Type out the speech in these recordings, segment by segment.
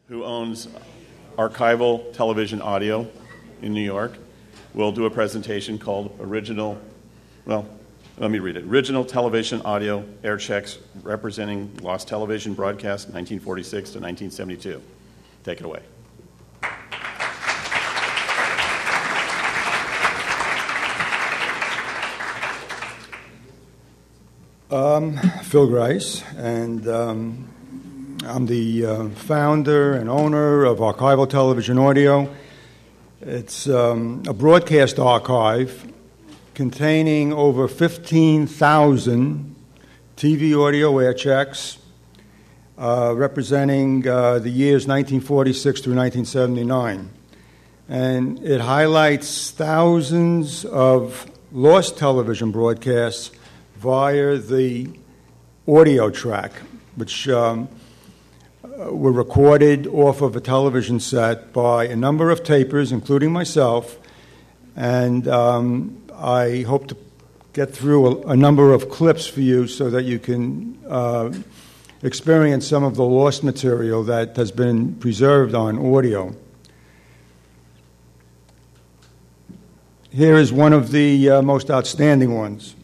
who owns Archival Television Audio in New York, will do a presentation called Original Television Audio Air Checks Representing Lost Television Broadcast 1946 to 1972. Take it away. Phil Grice, and I'm the founder and owner of Archival Television Audio. It's a broadcast archive containing over 15,000 TV audio air checks representing the years 1946 through 1979. And it highlights thousands of lost television broadcasts via the audio track, which were recorded off of a television set by a number of tapers, including myself, and I hope to get through a number of clips for you so that you can experience some of the lost material that has been preserved on audio. Here is one of the most outstanding ones.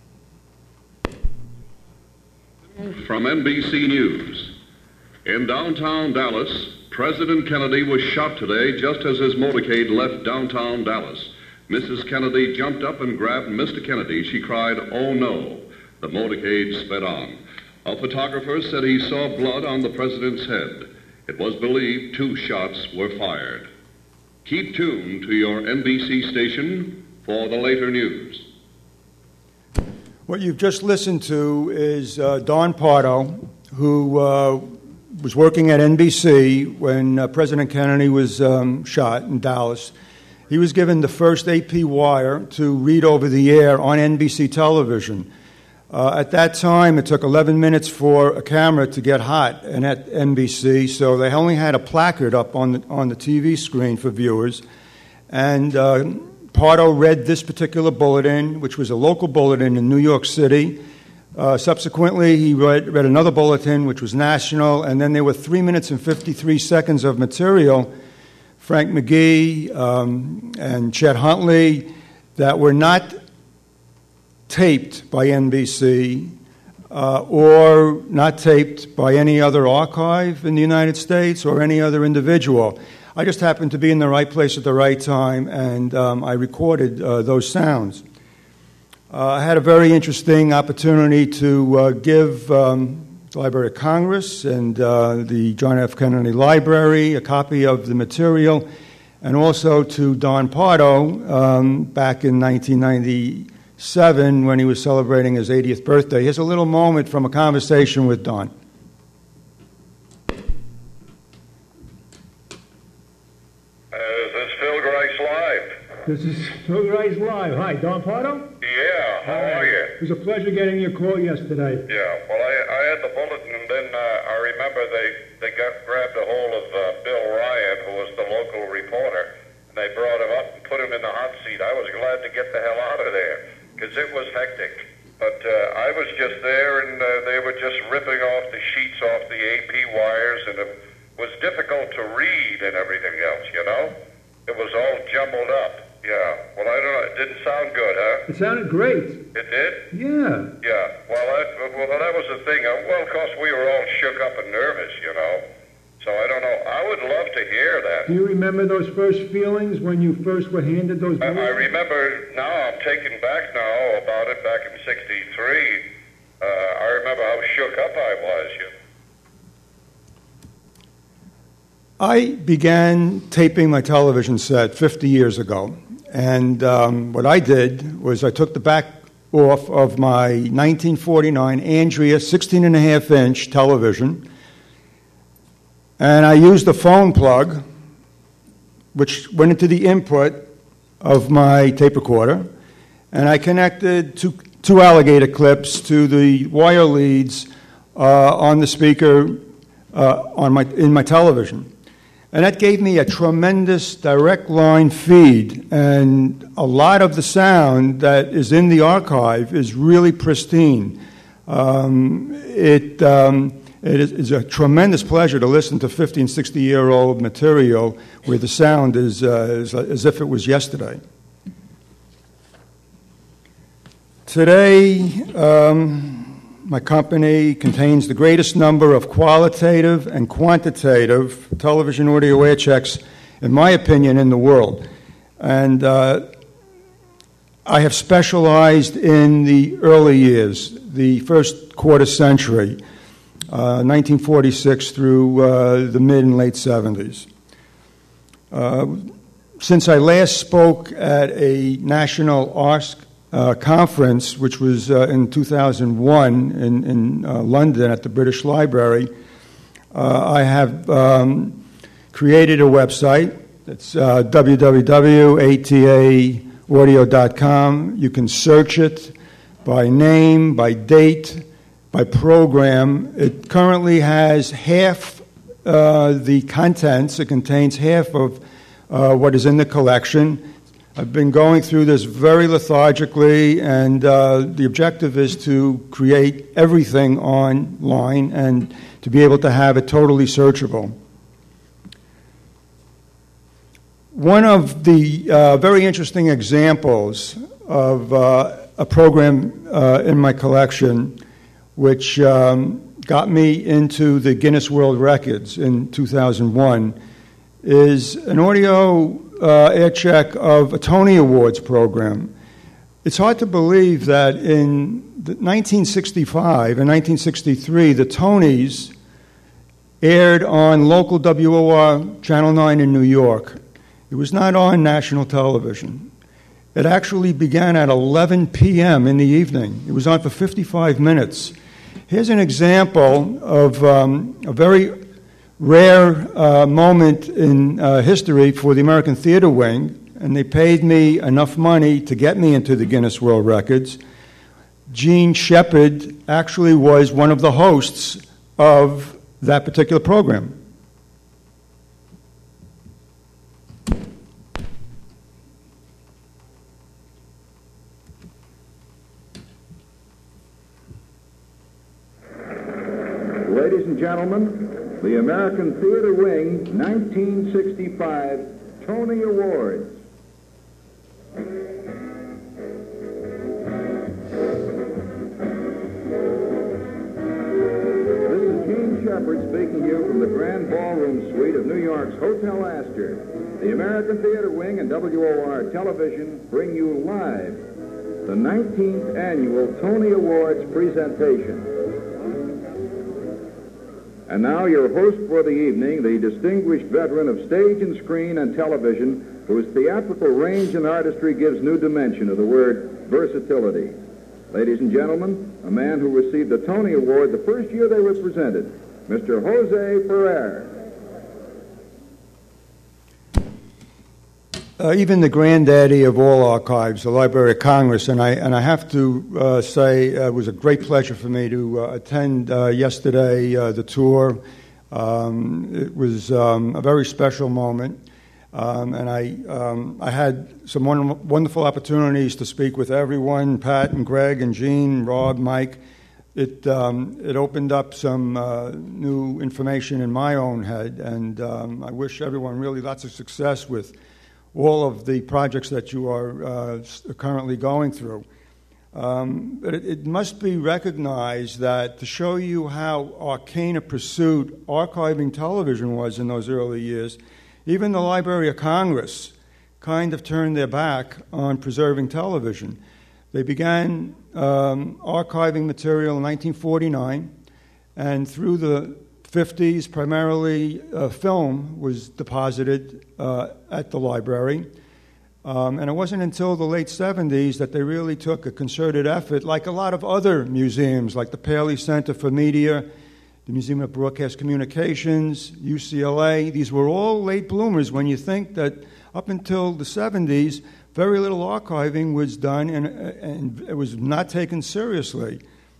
From NBC News. In downtown Dallas, President Kennedy was shot today just as his motorcade left downtown Dallas. Mrs. Kennedy jumped up and grabbed Mr. Kennedy. She cried, "Oh no." The motorcade sped on. A photographer said he saw blood on the president's head. It was believed 2 shots were fired. Keep tuned to your NBC station for the later news. What you've just listened to is Don Pardo, who was working at NBC when President Kennedy was shot in Dallas. He was given the first AP wire to read over the air on NBC television. At that time, it took 11 minutes for a camera to get hot and at NBC, so they only had a placard up on the TV screen for viewers. And Pardo read this particular bulletin, which was a local bulletin in New York City. Subsequently, he read another bulletin, which was national, and then there were 3 minutes and 53 seconds of material, Frank McGee and Chet Huntley, that were not taped by NBC or not taped by any other archive in the United States or any other individual. I just happened to be in the right place at the right time, and I recorded those sounds. I had a very interesting opportunity to give the Library of Congress and the John F. Kennedy Library a copy of the material, and also to Don Pardo back in 1997 when he was celebrating his 80th birthday. Here's a little moment from a conversation with Don. This is Phil Grice Live. Hi, Don Pardo? Yeah, how are you? It was a pleasure getting your call yesterday. Yeah, well, I had the bulletin, and then I remember they grabbed a hold of Bill Ryan, who was the local reporter, and they brought him up and put him in the hot seat. I was glad to get the hell out of there, because it was hectic. But I was just there, and they were just ripping off the sheets off the AP wires, and it was difficult to read and everything else, you know? It was all jumbled up. Yeah, well, I don't know. It didn't sound good, huh? It sounded great. It did? Yeah. Yeah, well, that was the thing. Well, of course, we were all shook up and nervous, you know. So I don't know. I would love to hear that. Do you remember those first feelings when you first were handed those bulletins? I remember now. I'm taken back now about it back in '63. I remember how shook up I was, you know. I began taping my television set 50 years ago, and what I did was I took the back off of my 1949 Andrea 16.5-inch television, and I used the phone plug, which went into the input of my tape recorder, and I connected two alligator clips to the wire leads on the speaker in my television. And that gave me a tremendous direct line feed, and a lot of the sound that is in the archive is really pristine. It It is a tremendous pleasure to listen to 50 and 60-year-old material where the sound is as if it was yesterday. Today, my company contains the greatest number of qualitative and quantitative television audio air checks, in my opinion, in the world. And I have specialized in the early years, the first quarter century, 1946 through the mid and late 70s. Since I last spoke at a national ARSC conference, which was in 2001 in London at the British Library, I have created a website. It's www.ataaudio.com. You can search it by name, by date, by program. It currently has half the contents. It contains half of what is in the collection. I've been going through this very lethargically, and the objective is to create everything online and to be able to have it totally searchable. One of the very interesting examples of a program in my collection which got me into the Guinness World Records in 2001 is an audio air check of a Tony Awards program. It's hard to believe that in 1965 and 1963, the Tonys aired on local WOR Channel 9 in New York. It was not on national television. It actually began at 11 p.m. in the evening. It was on for 55 minutes. Here's an example of a very rare moment in history for the American Theater Wing, and they paid me enough money to get me into the Guinness World Records. Gene Shepard actually was one of the hosts of that particular program. Ladies and gentlemen, the American Theater Wing 1965 Tony Awards. This is Gene Shepard speaking to you from the Grand Ballroom Suite of New York's Hotel Astor. The American Theater Wing and WOR Television bring you live the 19th Annual Tony Awards presentation. And now your host for the evening, the distinguished veteran of stage and screen and television, whose theatrical range and artistry gives new dimension to the word versatility. Ladies and gentlemen, a man who received the Tony Award the first year they were presented, Mr. Jose Ferrer. Even the granddaddy of all archives, the Library of Congress, and I have to say it was a great pleasure for me to attend yesterday the tour. It was a very special moment, and I had some wonderful opportunities to speak with everyone, Pat and Greg and Gene, Rob, Mike. It opened up some new information in my own head, and I wish everyone really lots of success with all of the projects that you are currently going through. But it must be recognized that to show you how arcane a pursuit archiving television was in those early years, even the Library of Congress kind of turned their back on preserving television. They began archiving material in 1949, and through the 50s, primarily film was deposited at the library. And it wasn't until the late 70s that they really took a concerted effort, like a lot of other museums, like the Paley Center for Media, the Museum of Broadcast Communications, UCLA. These were all late bloomers when you think that up until the 70s, very little archiving was done and it was not taken seriously.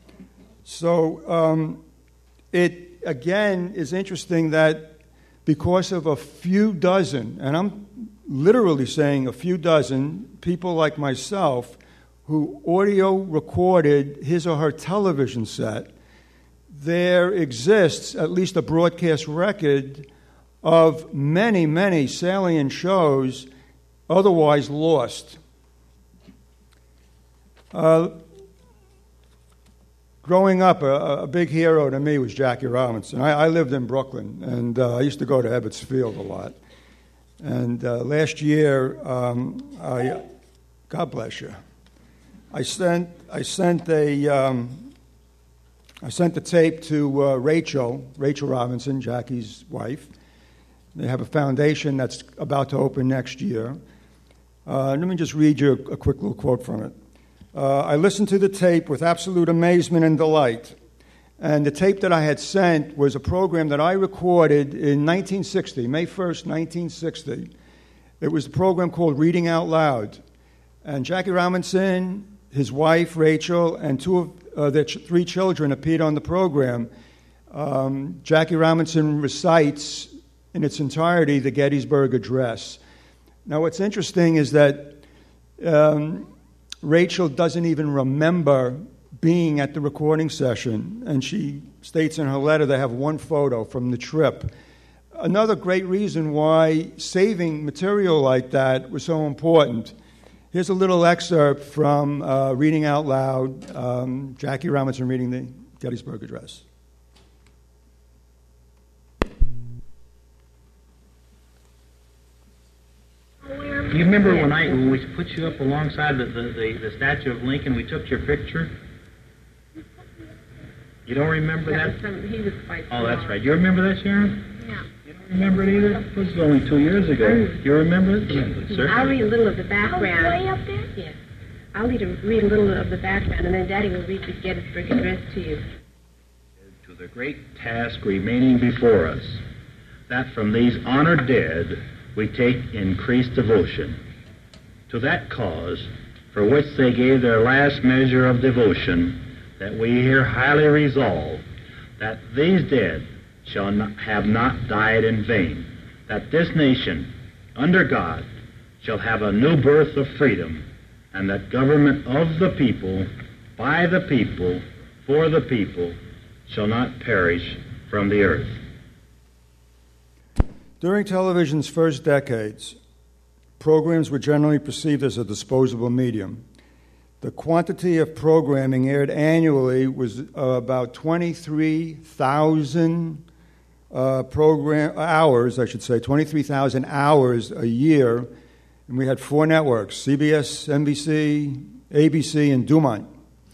So it, again, is interesting that because of a few dozen, and I'm literally saying a few dozen, people like myself who audio recorded his or her television set, there exists at least a broadcast record of many, many salient shows otherwise lost. Growing up, a big hero to me was Jackie Robinson. I lived in Brooklyn, and I used to go to Ebbets Field a lot. And last year, God bless you, I sent the tape to Rachel Robinson, Jackie's wife. They have a foundation that's about to open next year. Let me just read you a quick little quote from it. I listened to the tape with absolute amazement and delight. And the tape that I had sent was a program that I recorded in 1960, May 1st, 1960. It was a program called Reading Out Loud. And Jackie Robinson, his wife, Rachel, and two of their three children appeared on the program. Jackie Robinson recites in its entirety the Gettysburg Address. Now, what's interesting is that Rachel doesn't even remember being at the recording session, and she states in her letter they have one photo from the trip. Another great reason why saving material like that was so important. Here's a little excerpt from Reading Out Loud, Jackie Robinson reading the Gettysburg Address. Do you remember when we put you up alongside the statue of Lincoln, we took your picture? You don't remember that? He was quite Oh, that's right. You remember that, Sharon? Yeah. You don't remember it either? This was only 2 years ago. You remember it? Yeah, sir. I'll read a little of the background. Way up there? Yes. I'll read a little of the background, and then Daddy will read the Gettysburg Address to you. To the great task remaining before us, that from these honored dead we take increased devotion. To that cause, for which they gave their last measure of devotion, that we here highly resolve that these dead shall have not died in vain, that this nation, under God, shall have a new birth of freedom, and that government of the people, by the people, for the people, shall not perish from the earth. During television's first decades, programs were generally perceived as a disposable medium. The quantity of programming aired annually was about 23,000 hours, 23,000 hours a year, and we had 4 networks, CBS, NBC, ABC, and Dumont.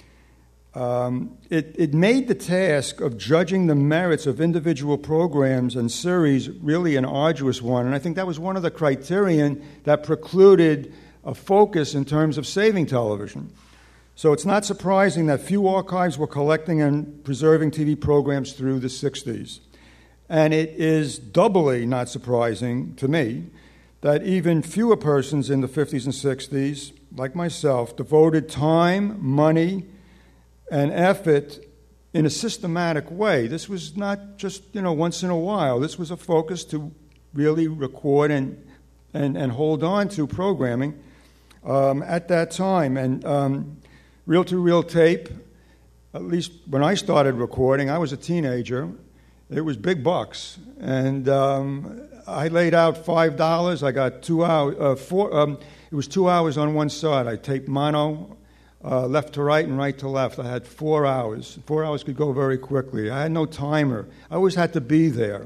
It made the task of judging the merits of individual programs and series really an arduous one, and I think that was one of the criterion that precluded a focus in terms of saving television. So it's not surprising that few archives were collecting and preserving TV programs through the 60s. And it is doubly not surprising to me that even fewer persons in the 50s and 60s, like myself, devoted time, money, and effort in a systematic way. This was not just, once in a while. This was a focus to really record and hold on to programming at that time. And reel-to-reel tape, at least when I started recording, I was a teenager. It was big bucks. And I laid out $5. I got 2 hours. It was 2 hours on one side. I taped mono, left to right and right to left. I had 4 hours. 4 hours could go very quickly. I had no timer. I always had to be there.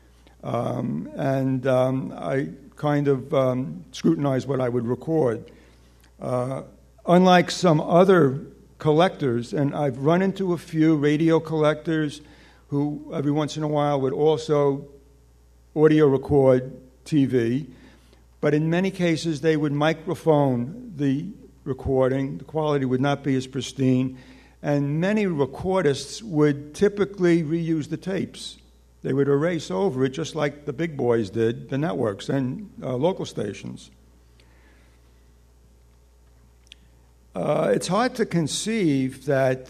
And I kind of scrutinized what I would record. Unlike some other collectors, and I've run into a few radio collectors who every once in a while would also audio record TV, but in many cases they would microphone the recording. The quality would not be as pristine, and many recordists would typically reuse the tapes. They would erase over it just like the big boys did, the networks and local stations. It's hard to conceive that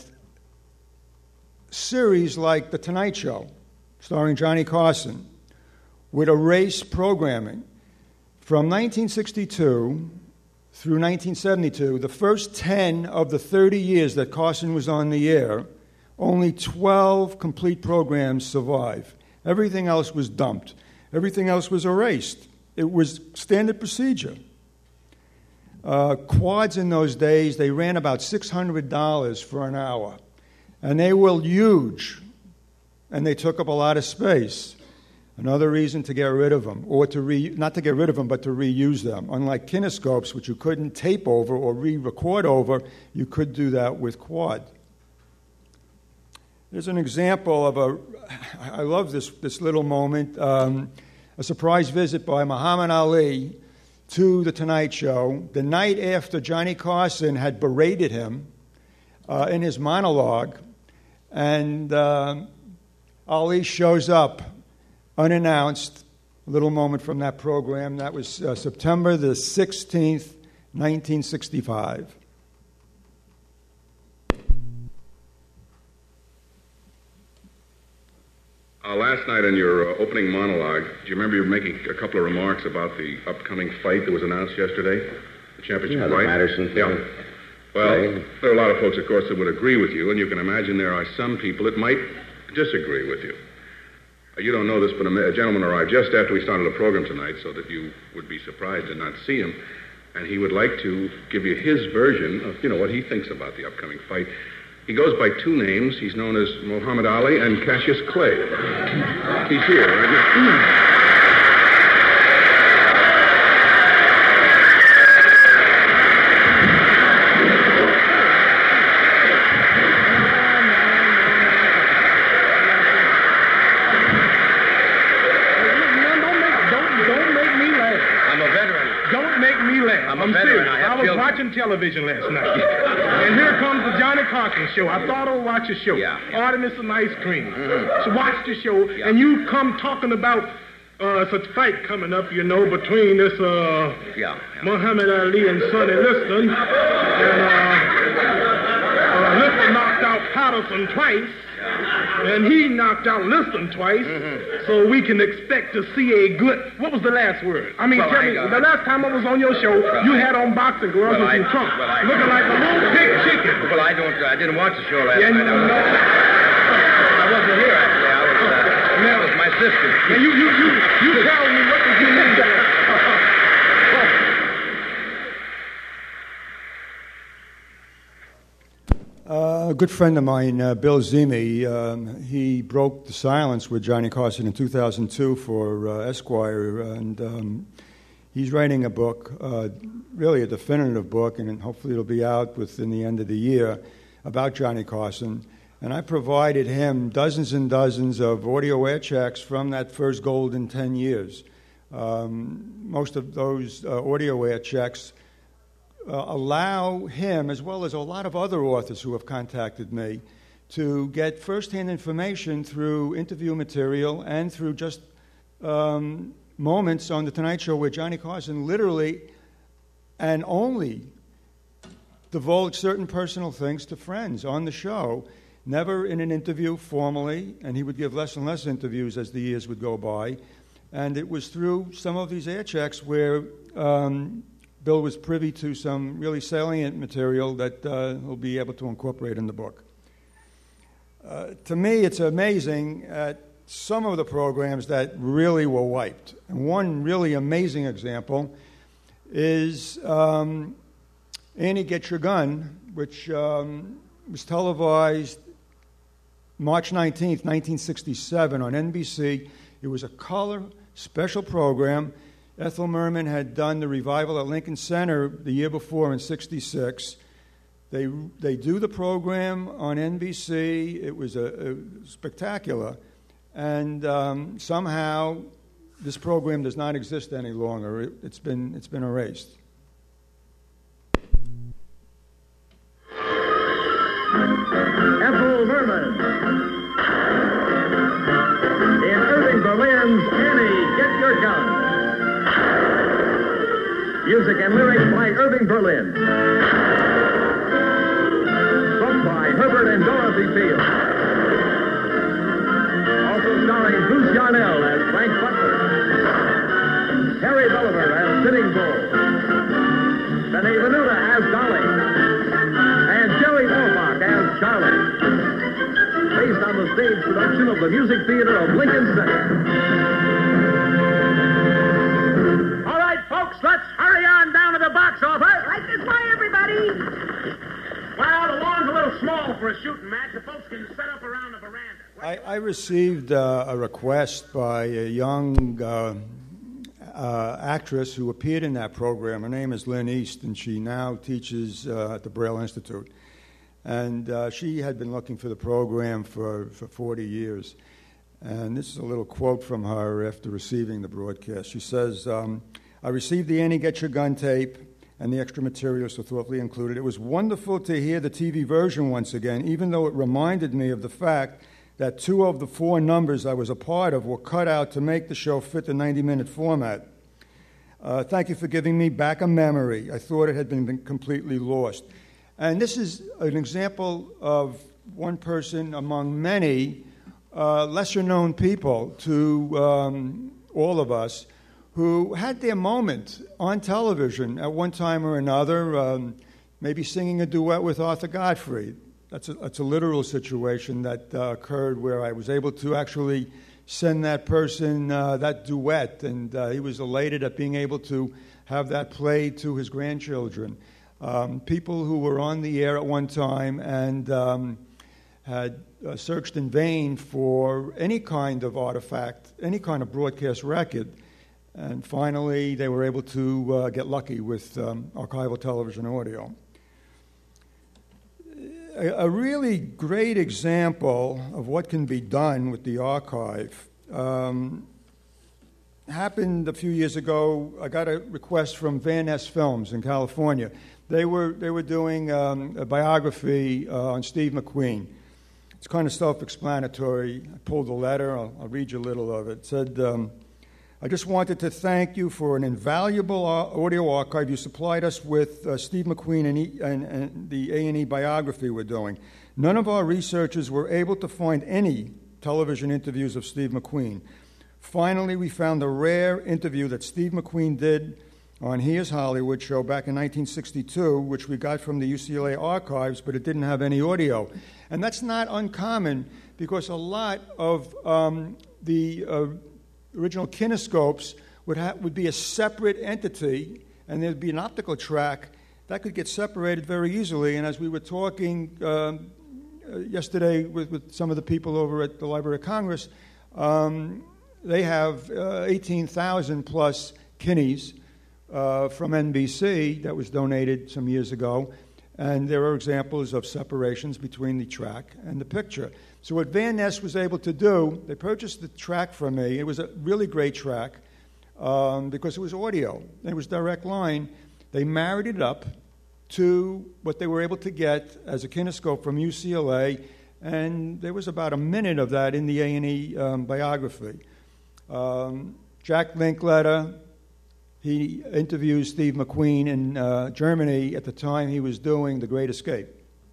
series like The Tonight Show, starring Johnny Carson, would erase programming. From 1962 through 1972, the first 10 of the 30 years that Carson was on the air, only 12 complete programs survive. Everything else was dumped. Everything else was erased. It was standard procedure. Quads in those days, they ran about $600 for an hour. And they were huge. And they took up a lot of space. Another reason to get rid of them, or not to get rid of them, but to reuse them. Unlike kinescopes, which you couldn't tape over or re-record over, you could do that with quad. There's an example of I love this little moment, a surprise visit by Muhammad Ali to The Tonight Show the night after Johnny Carson had berated him in his monologue, and Ali shows up unannounced. A little moment from that program. That was September the 16th, 1965. Last night in your opening monologue, do you remember you were making a couple of remarks about the upcoming fight that was announced yesterday? The championship fight? The Patterson thing. Yeah. Well, there are a lot of folks, of course, that would agree with you, and you can imagine there are some people that might disagree with you. You don't know this, but a gentleman arrived just after we started the program tonight, so that you would be surprised to not see him, and he would like to give you his version of, what he thinks about the upcoming fight. He goes by two names. He's known as Muhammad Ali and Cassius Clay. He's here. I'm serious. I was watching television last night. And here comes the Johnny Carson show. I thought I'd watch a show. Order me some ice cream. So watch the show, and you come talking about such fight coming up, between this Muhammad Ali and Sonny Liston. And Liston knocked out Patterson twice. And he knocked out Liston twice, so we can expect to see a good... What was the last word? I mean, tell me, the last time I was on your show, you had on boxing gloves and some trunks, looking like a little pig chicken. Well, I didn't watch the show last night. I wasn't here, actually. That was my sister. Now, you tell me, what did you mean there? A good friend of mine, Bill Zimi, he broke the silence with Johnny Carson in 2002 for Esquire, and he's writing a book, really a definitive book, and hopefully it'll be out within the end of the year, about Johnny Carson. And I provided him dozens and dozens of audio air checks from that first golden 10 years. Most of those audio air checks allow him, as well as a lot of other authors who have contacted me, to get firsthand information through interview material and through just moments on The Tonight Show where Johnny Carson literally and only divulged certain personal things to friends on the show, never in an interview formally, and he would give less and less interviews as the years would go by. And it was through some of these air checks where Bill was privy to some really salient material that he'll be able to incorporate in the book. To me, it's amazing at some of the programs that really were wiped. And one really amazing example is Annie Get Your Gun, which was televised March 19th, 1967 on NBC. It was a color special program. Ethel Merman had done the revival at Lincoln Center the year before in '66. They do the program on NBC. It was a spectacular. And somehow this program does not exist any longer. It's been erased. Ethel Merman. In Irving Berlin's Annie, Get Your Gun. Music and lyrics by Irving Berlin. Book by Herbert and Dorothy Field. Also starring Bruce Yarnell as Frank Butler. Harry Gulliver as Sitting Bull. Benny Venuta as Dolly. And Jerry Orbach as Charlie. stage production of the Music Theater of Lincoln Center. All right, folks, let's hurry on down to the box office. Right this way, everybody. Well, the lawn's a little small for a shooting match. The folks can set up around the veranda. I received a request by a young actress who appeared in that program. Her name is Lynn East, and she now teaches at the Braille Institute. And she had been looking for the program for 40 years. And this is a little quote from her after receiving the broadcast. She says, I received the Annie Get Your Gun tape and the extra materials so thoughtfully included. It was wonderful to hear the TV version once again, even though it reminded me of the fact that 2 of the 4 numbers I was a part of were cut out to make the show fit the 90-minute format. Thank you for giving me back a memory. I thought it had been completely lost. And this is an example of one person among many lesser-known people to all of us who had their moment on television at one time or another, maybe singing a duet with Arthur Godfrey. That's a literal situation that occurred where I was able to actually send that person that duet, and he was elated at being able to have that played to his grandchildren. People who were on the air at one time and had searched in vain for any kind of artifact, any kind of broadcast record, and finally they were able to get lucky with archival television audio. A really great example of what can be done with the archive happened a few years ago. I got a request from Van Ness Films in California. They were doing a biography on Steve McQueen. It's kind of self-explanatory. I pulled the letter. I'll read you a little of it. It said, I just wanted to thank you for an invaluable audio archive you supplied us with Steve McQueen and the A&E biography we're doing. None of our researchers were able to find any television interviews of Steve McQueen. Finally, we found a rare interview that Steve McQueen did on Here's Hollywood show back in 1962, which we got from the UCLA archives, but it didn't have any audio. And that's not uncommon because a lot of the original kinescopes would be a separate entity, and there'd be an optical track that could get separated very easily. And as we were talking yesterday with some of the people over at the Library of Congress, they have 18,000 plus kines from NBC that was donated some years ago, and there are examples of separations between the track and the picture. So what Van Ness was able to do, they purchased the track from me. It was a really great track because it was audio. It was direct line. They married it up to what they were able to get as a kinescope from UCLA, and there was about a minute of that in the A&E biography. Jack Linkletter, he interviews Steve McQueen in Germany at the time he was doing The Great Escape.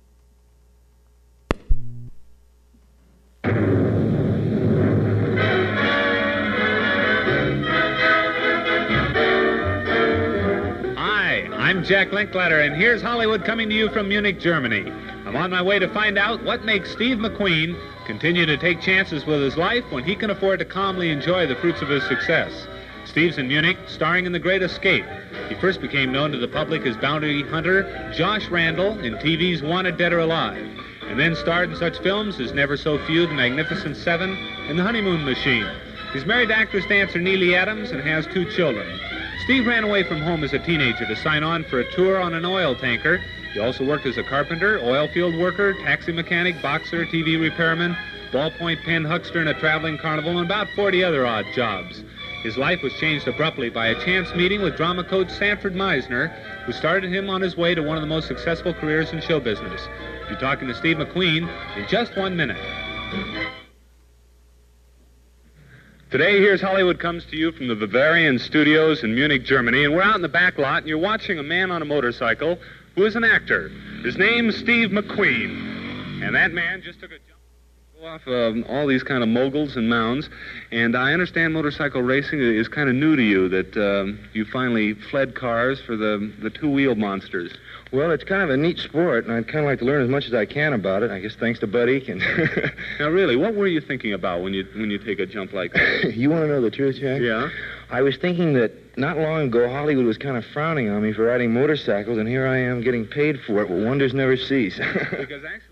I'm Jack Linkletter, and here's Hollywood coming to you from Munich, Germany. I'm on my way to find out what makes Steve McQueen continue to take chances with his life when he can afford to calmly enjoy the fruits of his success. Steve's in Munich, starring in The Great Escape. He first became known to the public as bounty hunter Josh Randall in TV's Wanted Dead or Alive, and then starred in such films as Never So Few, The Magnificent Seven, and The Honeymoon Machine. He's married to actress-dancer Neely Adams and has 2 children. Steve ran away from home as a teenager to sign on for a tour on an oil tanker. He also worked as a carpenter, oil field worker, taxi mechanic, boxer, TV repairman, ballpoint pen huckster in a traveling carnival, and about 40 other odd jobs. His life was changed abruptly by a chance meeting with drama coach Sanford Meisner, who started him on his way to one of the most successful careers in show business. You're talking to Steve McQueen in just 1 minute. Today, Here's Hollywood comes to you from the Bavarian Studios in Munich, Germany, and we're out in the back lot, and you're watching a man on a motorcycle who is an actor. His name's Steve McQueen, and that man just took a jump Off all these kind of moguls and mounds, and I understand motorcycle racing is kind of new to you, that you finally fled cars for the two-wheel monsters. Well, it's kind of a neat sport, and I'd kind of like to learn as much as I can about it, I guess thanks to Bud Eakin. Now, really, what were you thinking about when you take a jump like that? You want to know the truth, Jack? Yeah? I was thinking that not long ago, Hollywood was kind of frowning on me for riding motorcycles, and here I am getting paid for it, but wonders never cease. Because actually...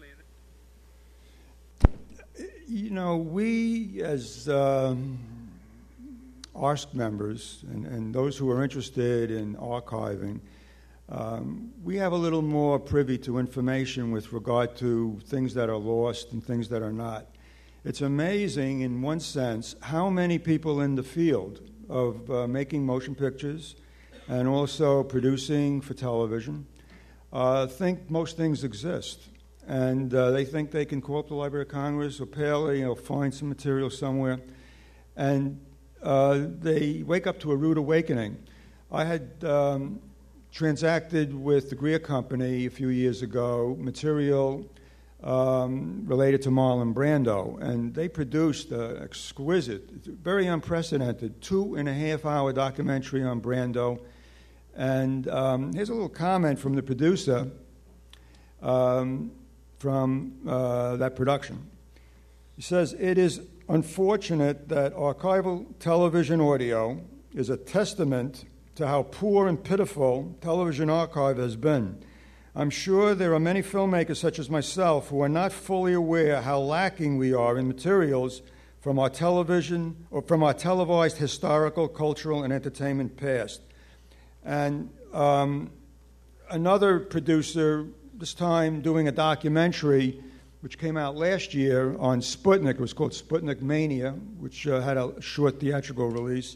You know, we as ARSC members and those who are interested in archiving, we have a little more privy to information with regard to things that are lost and things that are not. It's amazing, in one sense, how many people in the field of making motion pictures and also producing for television think most things exist. And they think they can call up the Library of Congress or Paley, find some material somewhere. And they wake up to a rude awakening. I had transacted with the Greer Company a few years ago material related to Marlon Brando. And they produced an exquisite, very unprecedented 2.5-hour documentary on Brando. And here's a little comment from the producer. From that production. He says, "It is unfortunate that archival television audio is a testament to how poor and pitiful television archive has been. I'm sure there are many filmmakers such as myself who are not fully aware how lacking we are in materials from our television or from our televised historical, cultural, and entertainment past." And another producer, this time doing a documentary which came out last year on Sputnik. It was called Sputnik Mania, which had a short theatrical release.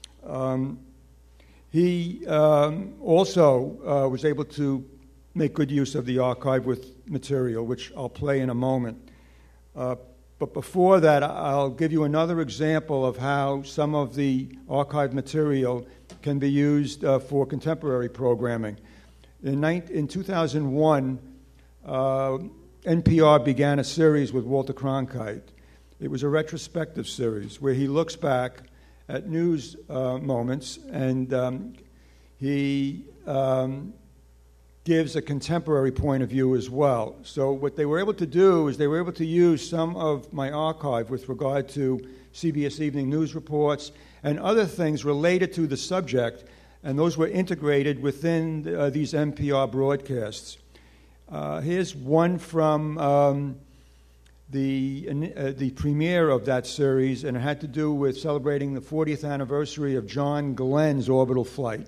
He also was able to make good use of the archive with material, which I'll play in a moment. But before that, I'll give you another example of how some of the archive material can be used for contemporary programming. In 2001, NPR began a series with Walter Cronkite. It was a retrospective series where he looks back at news moments and he gives a contemporary point of view as well. So what they were able to do is they were able to use some of my archive with regard to CBS Evening News reports and other things related to the subject, and those were integrated within these NPR broadcasts. Here's one from the premiere of that series, and it had to do with celebrating the 40th anniversary of John Glenn's orbital flight.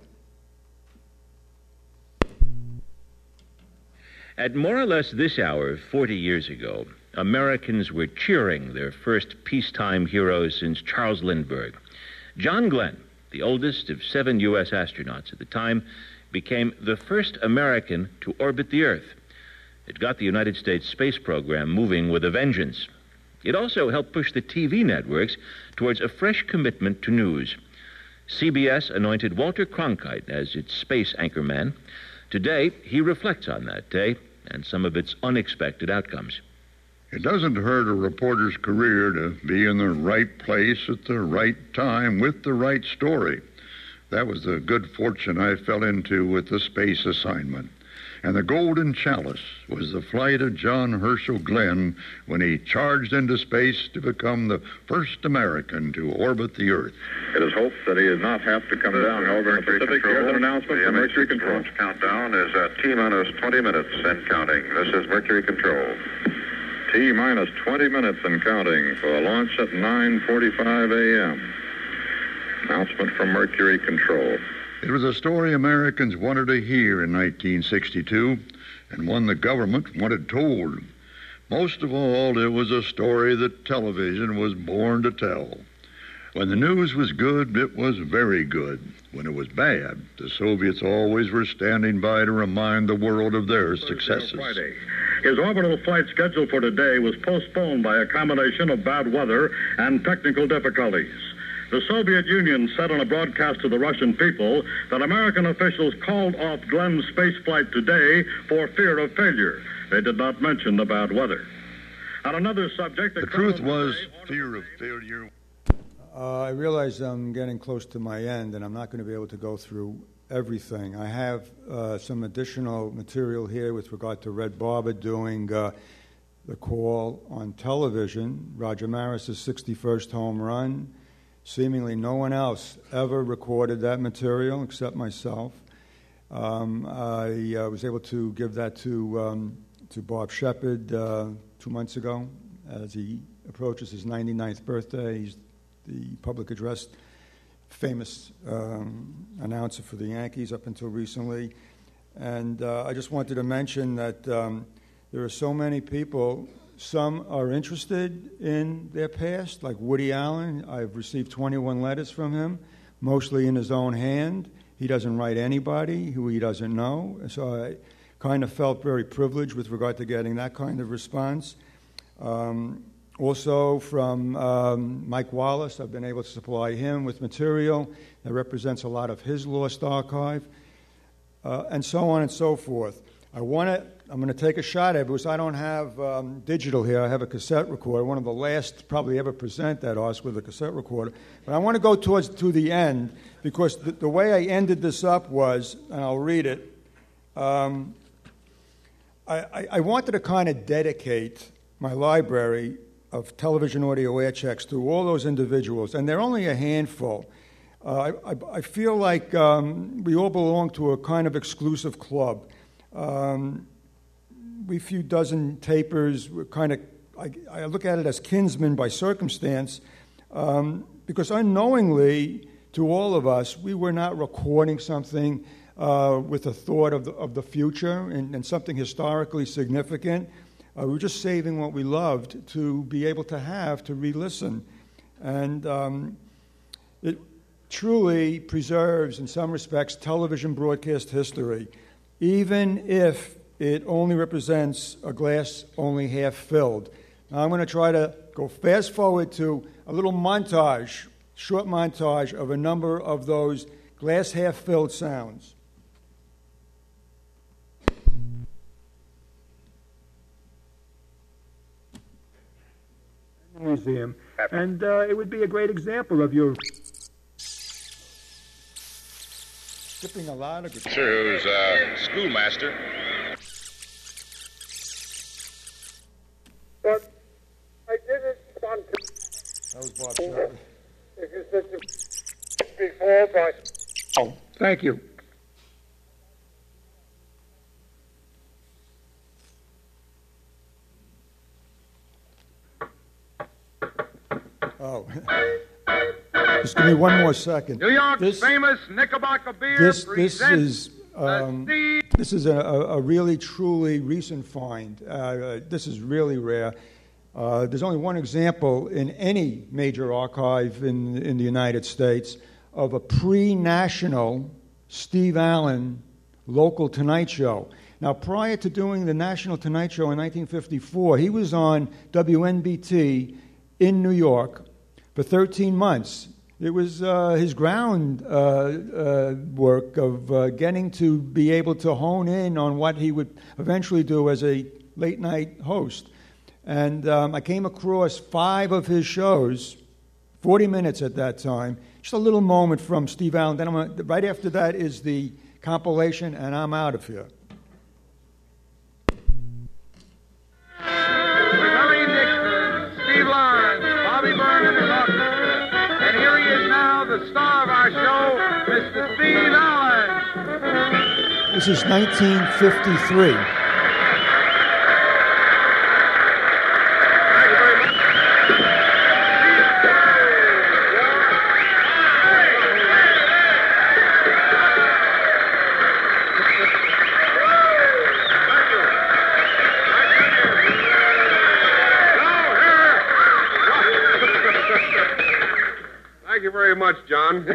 At more or less this hour 40 years ago, Americans were cheering their first peacetime hero since Charles Lindbergh. John Glenn, the oldest of 7 U.S. astronauts at the time, became the first American to orbit the Earth. It got the United States space program moving with a vengeance. It also helped push the TV networks towards a fresh commitment to news. CBS anointed Walter Cronkite as its space anchorman. Today, he reflects on that day and some of its unexpected outcomes. It doesn't hurt a reporter's career to be in the right place at the right time with the right story. That was the good fortune I fell into with the space assignment. And the Golden Chalice was the flight of John Herschel Glenn when he charged into space to become the first American to orbit the Earth. It is hoped that he did not have to come down. However, in Pacific, here's an announcement from Mercury Control. Launch countdown is at T-minus 20 minutes and counting. This is Mercury Control. T-minus 20 minutes and counting for a launch at 9:45 a.m. Announcement from Mercury Control. It was a story Americans wanted to hear in 1962, and one the government wanted told. Most of all, it was a story that television was born to tell. When the news was good, it was very good. When it was bad, the Soviets always were standing by to remind the world of their successes. His orbital flight scheduled for today was postponed by a combination of bad weather and technical difficulties. The Soviet Union said in a broadcast to the Russian people that American officials called off Glenn's spaceflight today for fear of failure. They did not mention the bad weather. On another subject, The truth was fear of failure. I realize I'm getting close to my end, and I'm not going to be able to go through everything. I have some additional material here with regard to Red Barber doing the call on television, Roger Maris's 61st home run. Seemingly no one else ever recorded that material except myself. I was able to give that to Bob Shepard 2 months ago as he approaches his 99th birthday. He's the public address famous announcer for the Yankees up until recently. And I just wanted to mention that there are so many people. Some are interested in their past, like Woody Allen. I've received 21 letters from him, mostly in his own hand. He doesn't write anybody who he doesn't know. So I kind of felt very privileged with regard to getting that kind of response. Also from Mike Wallace, I've been able to supply him with material that represents a lot of his lost archive, and so on and so forth. I'm going to take a shot at it because I don't have digital here. I have a cassette recorder, one of the last probably ever present that Oscar with a cassette recorder. But I want to go to the end because the way I ended this up was, and I'll read it, I wanted to kind of dedicate my library of television audio air checks to all those individuals, and they're only a handful. I feel like we all belong to a kind of exclusive club. We few dozen tapers, we're kind of, I look at it as kinsmen by circumstance, because unknowingly to all of us, we were not recording something with a thought of the future and something historically significant. We were just saving what we loved to be able to have to re-listen. And it truly preserves, in some respects, television broadcast history, even if it only represents a glass only half filled. Now I'm going to try to go fast forward to a little montage, short montage of a number of those glass half filled sounds. Museum, and it would be a great example of your skipping a lot of guitar. Sir, who's schoolmaster. But I didn't want to. That was Bob Shepard. If you said before, but. Oh, thank you. Oh. Just give me one more second. New York's famous Knickerbocker beer This presents is a really, truly recent find. This is really rare. There's only one example in any major archive in the United States of a pre-national Steve Allen local Tonight Show. Now, prior to doing the National Tonight Show in 1954, he was on WNBT in New York for 13 months. It was his ground work of getting to be able to hone in on what he would eventually do as a late-night host. And I came across 5 of his shows, 40 minutes at that time, just a little moment from Steve Allen. Then right after that is the compilation, and I'm out of here. The star of our show, Mr. Steve Allen. This is 1953. Thank you very much, John.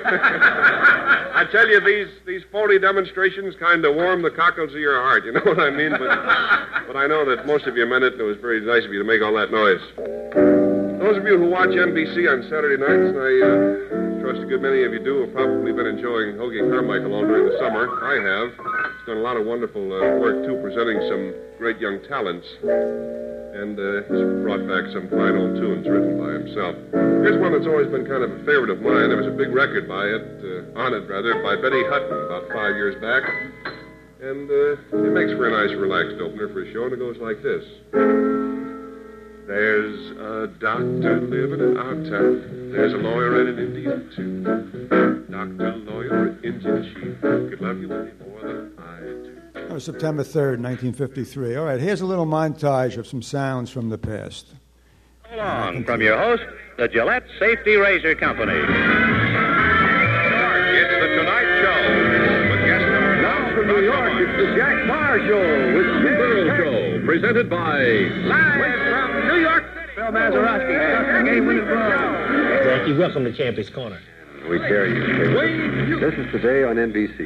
I tell you, these phony demonstrations kind of warm the cockles of your heart, you know what I mean? But I know that most of you meant it, and it was very nice of you to make all that noise. Those of you who watch NBC on Saturday nights, and I trust a good many of you do, have probably been enjoying Hoagie Carmichael all during the summer. I have. He's done a lot of wonderful work, too, presenting some great young talents. And he's brought back some fine old tunes written by himself. Here's one that's always been kind of a favorite of mine. There was a big record on it, by Betty Hutton about 5 years back. And it makes for a nice, relaxed opener for a show, and it goes like this. There's a doctor living in our town. There's a lawyer and an Indian, too. Doctor, lawyer, Indian chief could love you any more than I do. That was September 3rd, 1953. All right, here's a little montage of some sounds from the past. Hold on, from your host, the Gillette Safety Razor Company. It's the Tonight Show with guest star. Now from New York, it's the Jack Barr Show with the Girl Show, presented by live from New York City. Phil Mazeroski, game-winning ball. Jackie, welcome to Campy's Corner. We dare you. This is Today on NBC.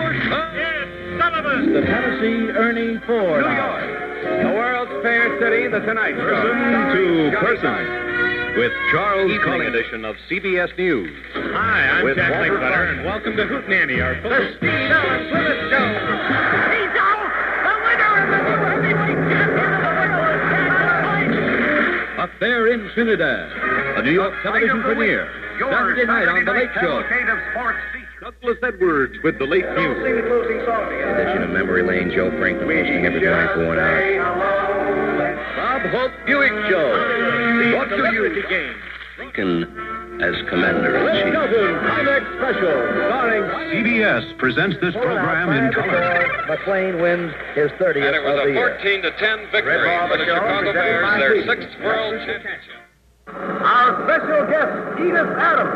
The Tennessee Ernie Ford. New York, the World's Fair City, the Tonight Show. Person to person. With Charles Evening Cullen. edition of CBS News. Hi, I'm With Jack Walter Linkletter, Clark. and welcome to Hootenanny, our The full Steve Allen Plymouth Show. He's out! The winner of the new heavyweight champion of the world! Up there in Trinidad, a New York television premiere. Saturday night on The Late Show. Douglas Edwards with The Late News. Edition of Memory Lane, Joe Franklin hosting every morning for 1 hour. Bob Hope Buick Show. What do you game? Lincoln as Commander-in-Chief. Shelton Climax Special, starring CBS presents this program in color. McLean wins his 30th And it was of the a year. 14-10 victory for the Chicago Bears, their 6th World Championship. Our special guest, Edith Adams.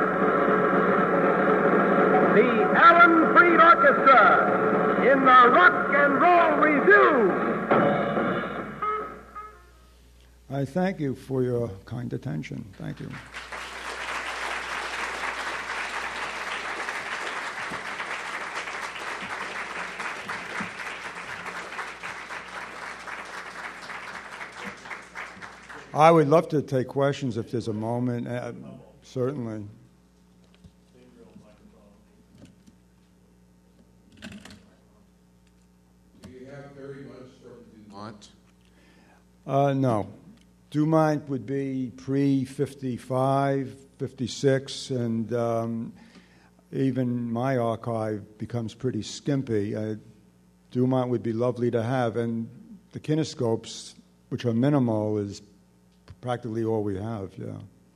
The Alan Freed Orchestra in the Rock and Roll Review. I thank you for your kind attention. Thank you. I would love to take questions if there's a moment. Certainly. Do you have very much from Dumont? No. Dumont would be pre-55, 56, and even my archive becomes pretty skimpy. Dumont would be lovely to have, and the kinescopes, which are minimal, is practically all we have, yeah.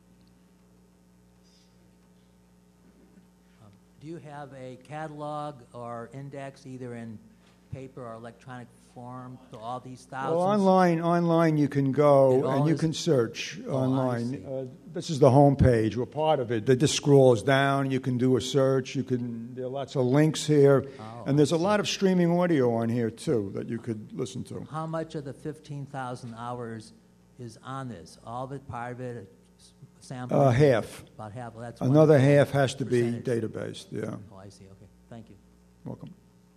Do you have a catalog or index either in paper or electronic form to all these thousands? Well, online you can go and you can search online. This is the home page, or part of it. That just scrolls down. You can do a search. There are lots of links here, and there's a lot of streaming audio on here too that you could listen to. How much of the 15,000 hours is on this? All of it, part of it, sample? Half. About half. Well, that's another half has to be databased. Yeah. Oh, I see. Okay. Thank you. Welcome.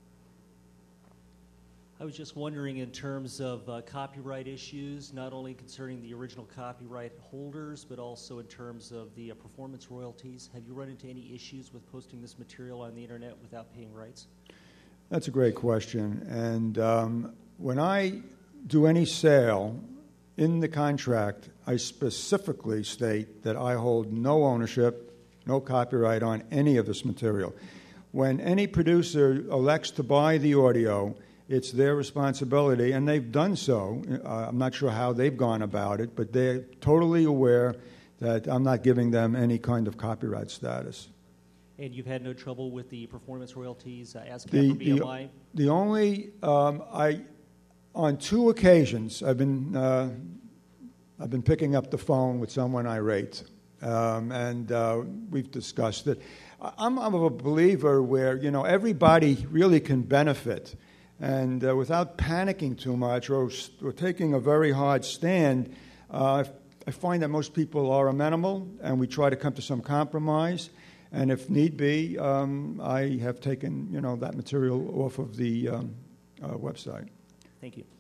I was just wondering, in terms of copyright issues, not only concerning the original copyright holders, but also in terms of the performance royalties, have you run into any issues with posting this material on the internet without paying rights? That's a great question. And when I do any sale, in the contract, I specifically state that I hold no ownership, no copyright on any of this material. When any producer elects to buy the audio, it's their responsibility, and they've done so. I'm not sure how they've gone about it, but they're totally aware that I'm not giving them any kind of copyright status. And you've had no trouble with the performance royalties, ASCAP or BMI? The only, on 2 occasions, I've been picking up the phone with someone irate, and we've discussed it. I'm a believer where, everybody really can benefit. And without panicking too much or taking a very hard stand, I find that most people are amenable, and we try to come to some compromise. And if need be, I have taken that material off of the website. Thank you.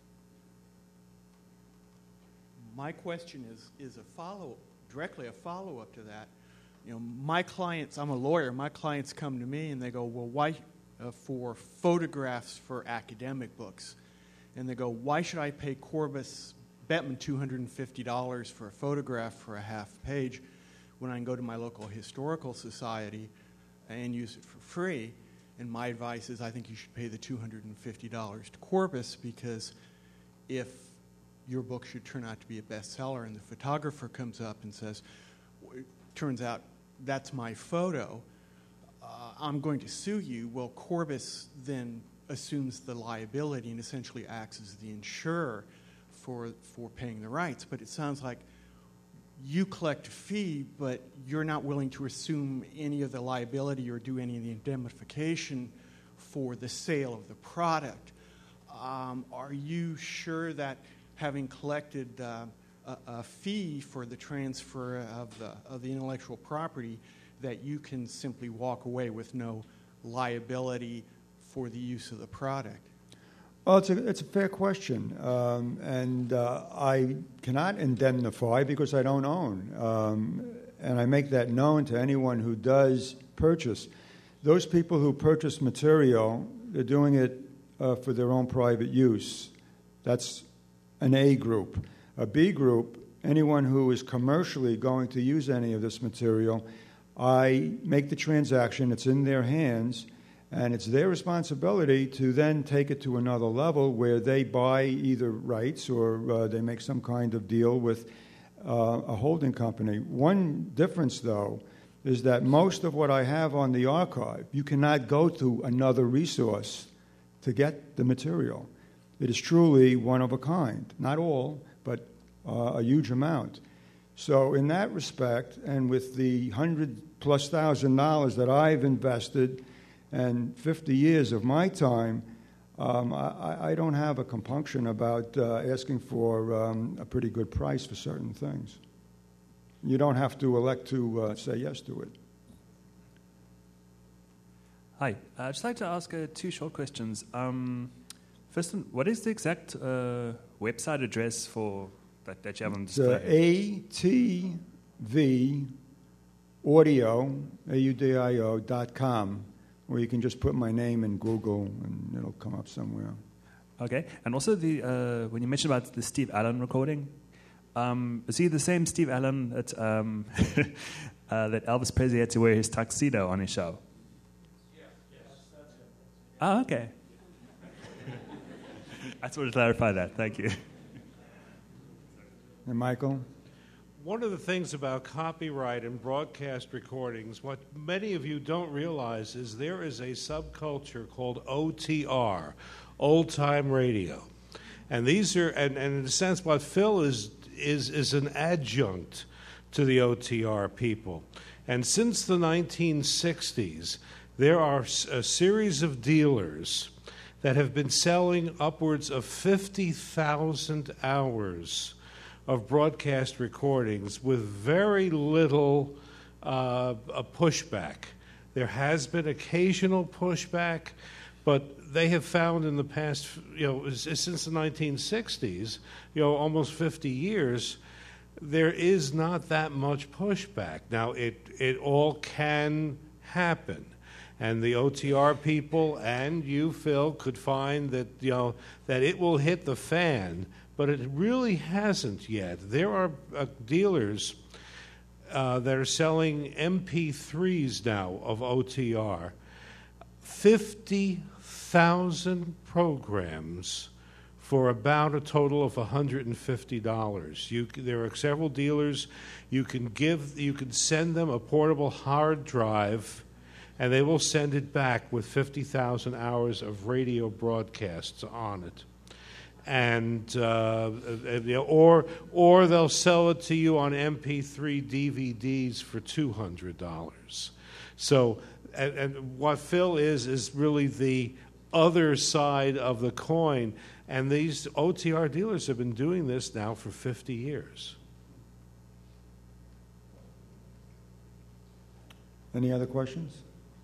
My question is directly a follow-up to that. My clients, I'm a lawyer, my clients come to me and they go, well, why, for photographs for academic books, and they go, why should I pay Corbis Bettman $250 for a photograph for a half page when I can go to my local historical society and use it for free. And my advice is I think you should pay the $250 to Corbis, because if your book should turn out to be a bestseller and the photographer comes up and says, turns out that's my photo, I'm going to sue you. Well, Corbis then assumes the liability and essentially acts as the insurer for paying the rights. But it sounds like you collect a fee, but you're not willing to assume any of the liability or do any of the indemnification for the sale of the product. Are you sure that having collected a fee for the transfer of the intellectual property, that you can simply walk away with no liability for the use of the product? Well, it's a fair question, and I cannot indemnify because I don't own, and I make that known to anyone who does purchase. Those people who purchase material, they're doing it for their own private use. That's an A group. A B group, anyone who is commercially going to use any of this material, I make the transaction, it's in their hands, and it's their responsibility to then take it to another level where they buy either rights or they make some kind of deal with a holding company. One difference, though, is that most of what I have on the archive, you cannot go to another resource to get the material. It is truly one of a kind. Not all, but a huge amount. So in that respect, and with the $100,000+ that I've invested and 50 years of my time, I don't have a compunction about asking for a pretty good price for certain things. You don't have to elect to say yes to it. Hi. I'd just like to ask two short questions. First one, what is the exact website address for that you have on display? ATV audio, AUDIO.com, or you can just put my name in Google and it'll come up somewhere. Okay. And also, when you mentioned about the Steve Allen recording, is he the same Steve Allen that, that Elvis Presley had to wear his tuxedo on his show? Yes, that's him. Oh, okay. I just wanted to clarify that. Thank you. And Michael? One of the things about copyright and broadcast recordings, what many of you don't realize is there is a subculture called OTR, old-time radio. And these are, and in a sense, what Phil is an adjunct to the OTR people. And since the 1960s, there are a series of dealers that have been selling upwards of 50,000 hours of broadcast recordings with very little a pushback. There has been occasional pushback, but they have found in the past, since the 1960s, almost 50 years, there is not that much pushback. Now, it all can happen. And the OTR people and you, Phil, could find that, that it will hit the fan, but it really hasn't yet. There are dealers that are selling MP3s now of OTR. 50,000 programs for about a total of $150. There are several dealers. You can send them a portable hard drive, and they will send it back with 50,000 hours of radio broadcasts on it. And or they'll sell it to you on MP3 DVDs for $200. So, and what Phil is really the other side of the coin. And these OTR dealers have been doing this now for 50 years. Any other questions?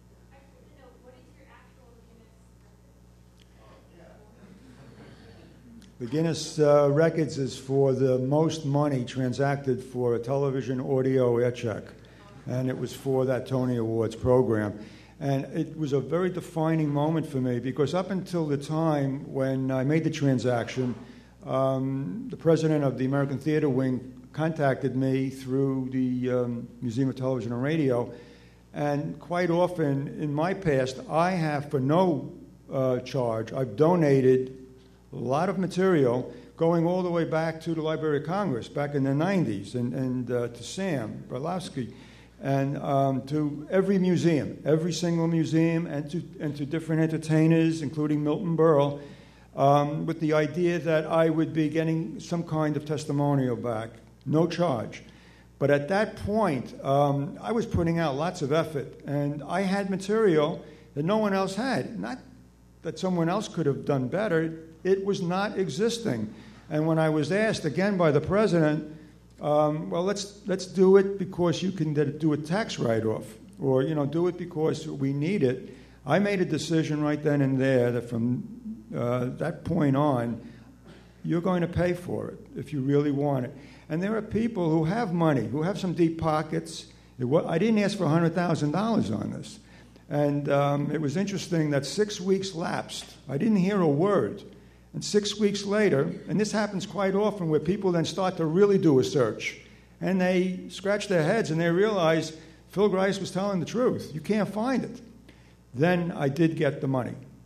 The Guinness Records is for the most money transacted for a television audio air check, and it was for that Tony Awards program. And it was a very defining moment for me because up until the time when I made the transaction, The president of the American Theater Wing contacted me through the Museum of Television and Radio, and quite often in my past, I have, for no charge, I've donated a lot of material going all the way back to the Library of Congress back in the 90s, and to Sam Berlowski, and to every museum, every single museum, and to different entertainers, including Milton Berle, with the idea that I would be getting some kind of testimonial back, no charge. But at that point, I was putting out lots of effort, and I had material that no one else had. Not that someone else could have done better, it was not existing. And when I was asked again by the president, well, let's do it because you can do a tax write-off, or do it because we need it. I made a decision right then and there that from that point on, you're going to pay for it if you really want it. And there are people who have money, who have some deep pockets. I didn't ask for $100,000 on this. And it was interesting that 6 weeks lapsed. I didn't hear a word. And 6 weeks later, and this happens quite often where people then start to really do a search, and they scratch their heads and they realize Phil Grice was telling the truth. You can't find it. Then I did get the money.